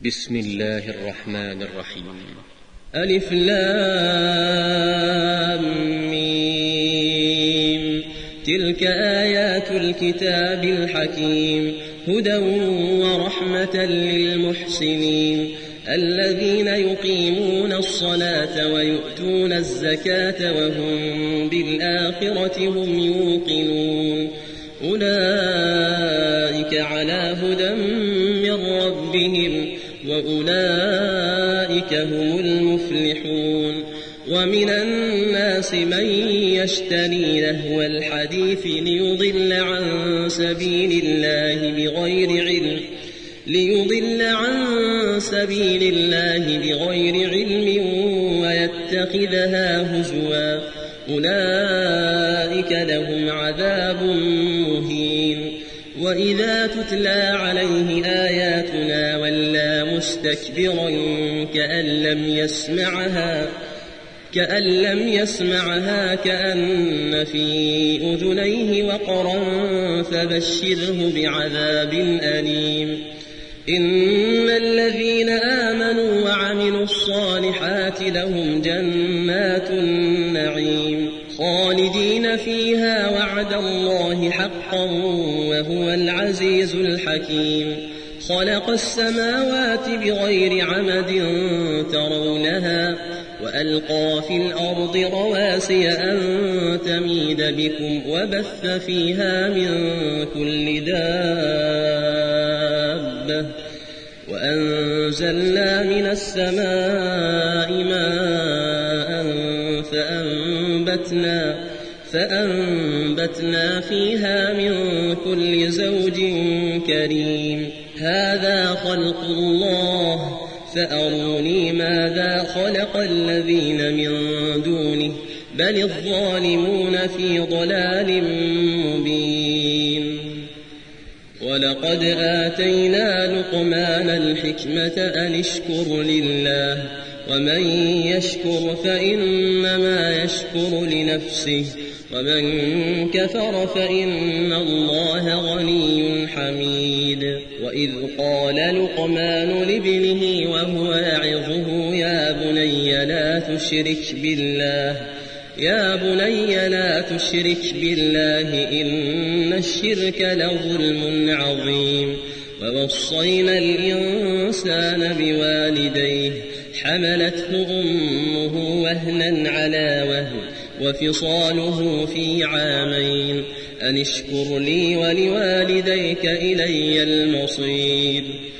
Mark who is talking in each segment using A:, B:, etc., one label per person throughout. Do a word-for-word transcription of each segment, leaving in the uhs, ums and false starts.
A: بسم الله الرحمن الرحيم.
B: ألف لام ميم. تلك آيات الكتاب الحكيم، هدى ورحمة للمحسنين الذين يقيمون الصلاة ويؤتون الزكاة وهم بالآخرة هم يوقنون. أولئك على هدى من ربهم وأولئك هم المفلحون. ومن الناس من يشتري لهو الحديث ليضل عن سبيل الله بغير علم ليضل عن سبيل الله بغير علم ويتخذها هزوا. أولئك لهم عذاب مهين. وإذا تتلى عليه آياتنا ولى مستكبرا كأن لم يسمعها كأن لم يسمعها كأن في أذنيه وقرا فبشره بعذاب أليم. إن الذين آمنوا وعملوا الصالحات لهم جنات النعيم خالدين فيها وعد الله حقا وهو العزيز الحكيم. خلق السماوات بغير عمد ترونها وألقى في الأرض رواسي أن تميد بكم وبث فيها من كل دابة وأنزلنا من السماء ماء فأنبتنا, فأنبتنا فيها من كل زوج كريم. هذا خلق الله فأروني ماذا خلق الذين من دونه بل الظالمون في ضلال مبين. ولقد آتينا لقمان الحكمة أن اشكر لله ومن يشكر فإنما يشكر لنفسه ومن كفر فإن الله غني حميد. وإذ قال لقمان لابنه وهو يعظه يا بني لا تشرك بالله يا بني لا تشرك بالله إن الشرك لظلم عظيم. ووصينا الإنسان بوالديه حملته أمه وهنا على وهن وفصاله في عامين أن اشكر لي ولوالديك إلي المصير.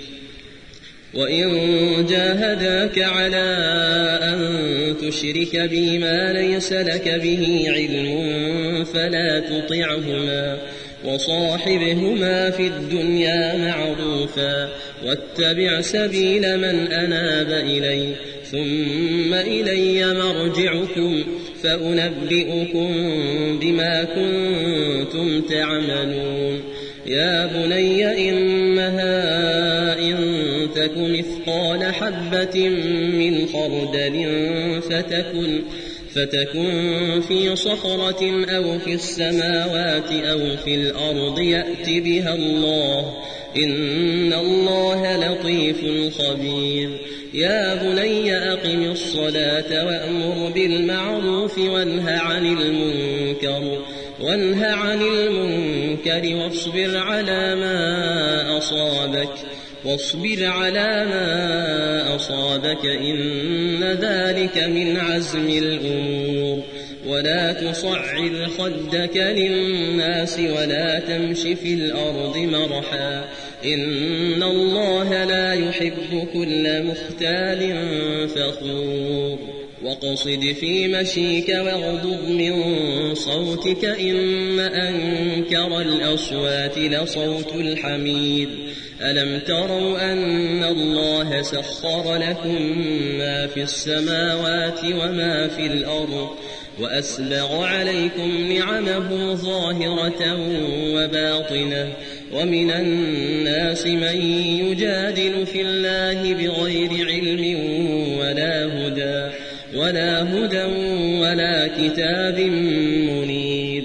B: وإن جاهداك على أن تشرك بي ما ليس لك به علم فلا تطعهما وصاحبهما في الدنيا معروفا واتبع سبيل من أناب إلي ثم إلي مرجعكم فأنبئكم بما كنتم تعملون. يا بني إنها إن تك مثقال حبة من خردل فتكن فتكن في صخرة أو في السماوات أو في الأرض يأت بها الله إن الله لطيف خبير. يا بني أقم الصلاة وأمر بالمعروف وانه عن المنكر وانه عن المنكر واصبر على ما أصابك واصبر على ما أصابك إن ذلك من عزم الأمور. ولا تصعر خدك للناس ولا تمش في الأرض مرحا إن الله لا يحب كل مختال فخور. وقصد في مشيك واغضض من صوتك إن أنكر الأصوات لصوت الحمير. ألم تروا أن الله سخر لكم ما في السماوات وما في الأرض وأسبغ عليكم نعمه ظاهرة وباطنة ومن الناس من يجادل في الله بغير علم ولا هدى ولا هدى ولا كتاب منير. وإن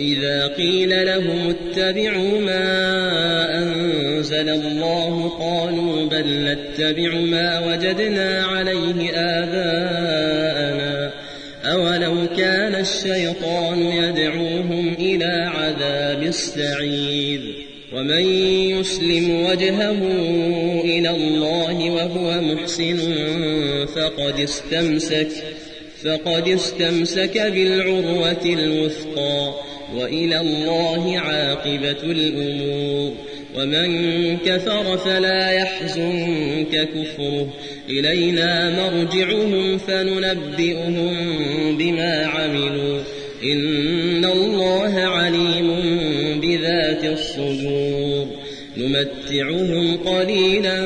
B: وإذا قيل لهم اتبعوا ما أنزل الله قالوا بل نتبع ما وجدنا عليه آباءنا أولو كان الشيطان يدعوهم إلى عذاب السعير ومن يسلم وجهه إلى الله وهو محسن فقد استمسك فقد استمسك بالعروة الوثقى وإلى الله عاقبة الأمور ومن كفر فلا يحزنك كفره إلينا مرجعهم فننبئهم بما عملوا إن الله عليم بذات الصدور نمتعهم قليلا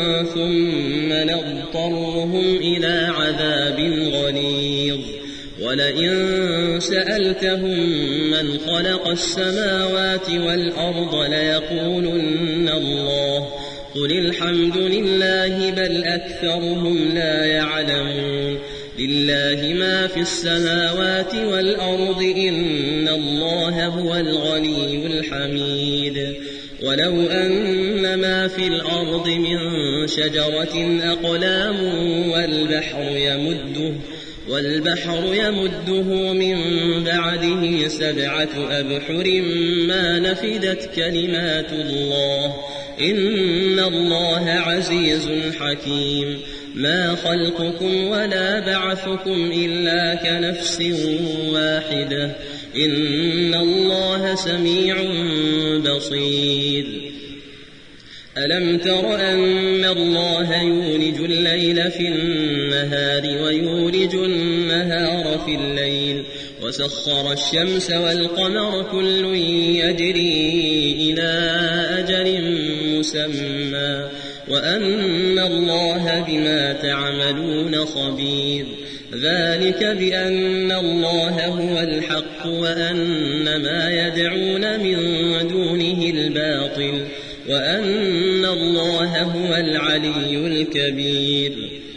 B: ثم نضطرهم إلى عذاب غليظ ولئن سألتهم من خلق السماوات والأرض ليقولن الله قل الحمد لله بل أكثرهم لا يعلمون لله ما في السماوات والأرض إن الله هو الغني الحميد ولو أن ما في الأرض من شجرة أقلام والبحر يمده والبحر يمده من بعده سبعة أبحر ما نفدت كلمات الله إن الله عزيز حكيم ما خلقكم ولا بعثكم إلا كنفس واحدة إن الله سميع بصير ألم تر أن الله يولج الليل في النهار ويولج النهار في الليل وسخر الشمس والقمر كل يجري إلى أجل مسمى وأن الله بما تعملون خبير ذلك بأن الله هو الحق وأن ما يدعون من دونه الباطل وأن الله هو العلي الكبير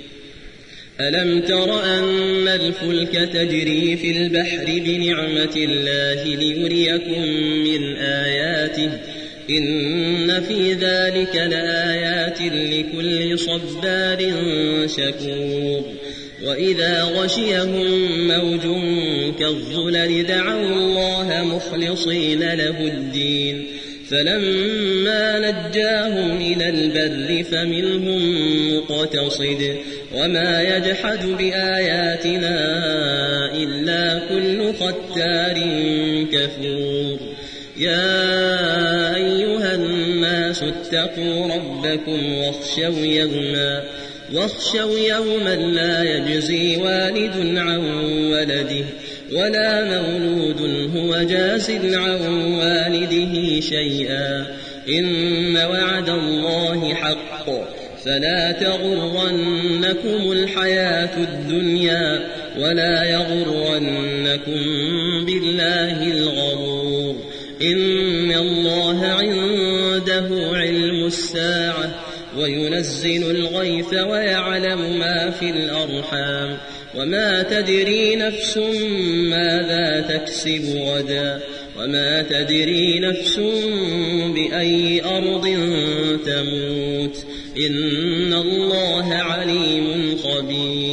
B: ألم تر أن الفلك تجري في البحر بنعمة الله ليريكم من آياته إن في ذلك لآيات لكل صبار شكور وإذا غشيهم موج كالظلل دعوا الله مخلصين له الدين فلما نجاهم إلى البر فمنهم مقتصد وما يجحد بآياتنا إلا كل ختار كفور يا أيها الناس اتقوا ربكم واخشوا يوما واخشوا يوما لا يجزي والد عن ولده ولا مولود هو جاز عن والده شيئا إن وعد الله حق فلا تغرنكم الحياة الدنيا ولا يغرنكم بالله الغرور إن الله عنده علم الساعة وينزل الغيث ويعلم ما في الأرحام وما تدري نفس ماذا تكسب غدا وما تدري نفس بأي أرض تموت إن الله عليم خبير